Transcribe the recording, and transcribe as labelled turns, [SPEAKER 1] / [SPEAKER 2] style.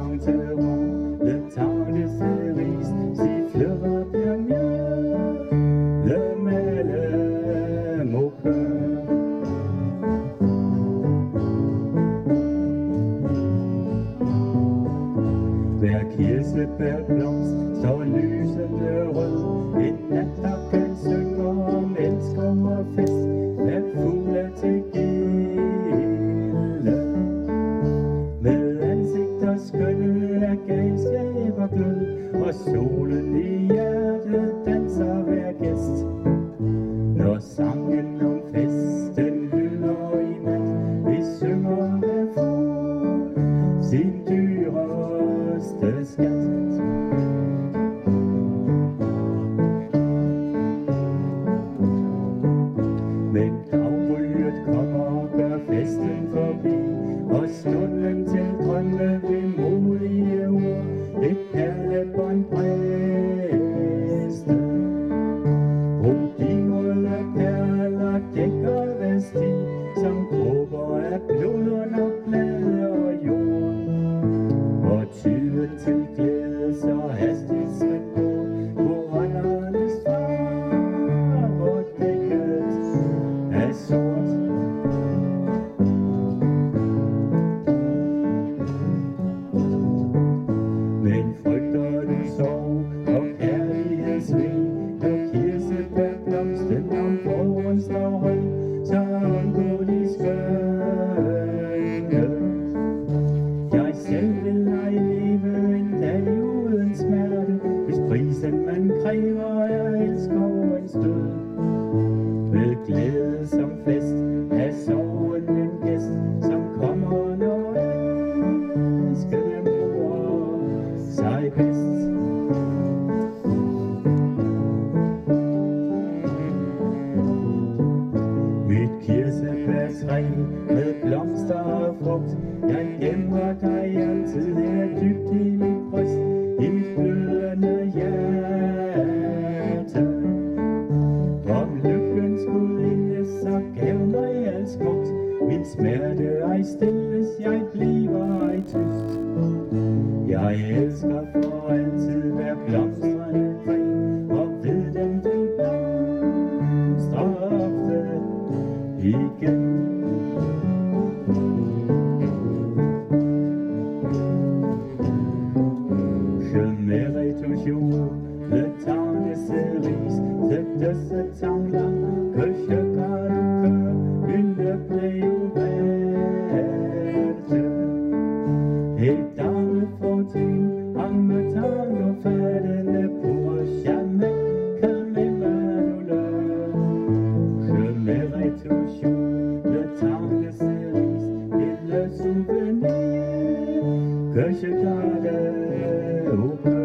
[SPEAKER 1] chanteront le temps des cerises, sifflera bien mieux le même au cœur. Hver kirsebærblomst står lysende rød, en nattakken synger om elsker og fest, hver fugl er til gilde. Med ansigter skønne af galskab og glød, og solen i hjertet danser hver gæst. Når sangen om festen lyder i nat, vi synger hver fugl sin dyreste skat. Men dagryget kommer og gør festen forbi, og stunden til drømme ved modige ord, et perlebånd bræste. Brug de røde perler dækker hver sti, som dråber af blod under blade og jord. Og tiden til glæde så hastigt skal gå, koranernes farver dækket af sort. Men frygter du sorg og kærlighedssvig, når kirsebærblomsten om foråren står rød, så undgå de skønne. Jeg selv vil ej leve en dag uden smerte, hvis prisen man kræver er elskovens død. Med glæde som fest af sorgen en gæst, som kommer når elskede mor sig bedst. Mit kirsebærtræ med blomster og frugt, jeg gemmer dig altid her dybt i mit bryst, i mit blødende hjerte. Om lykkens gudinde så gav mig alt smukt, min smerte ej stilles, jeg bliver ej tyst. Jeg elsker for altid hver blomstrende træ, og ved den vil blomstre ofte igen. Je mérite toujours le temps des cerises, c'est de ce temps-là que je garde au cœur une plaie ouverte. Et dans le fortune, en me tendant fête, ne pourra jamais calmer ma douleur. Je mérite toujours le temps des cerises et le souvenir que je garde au cœur.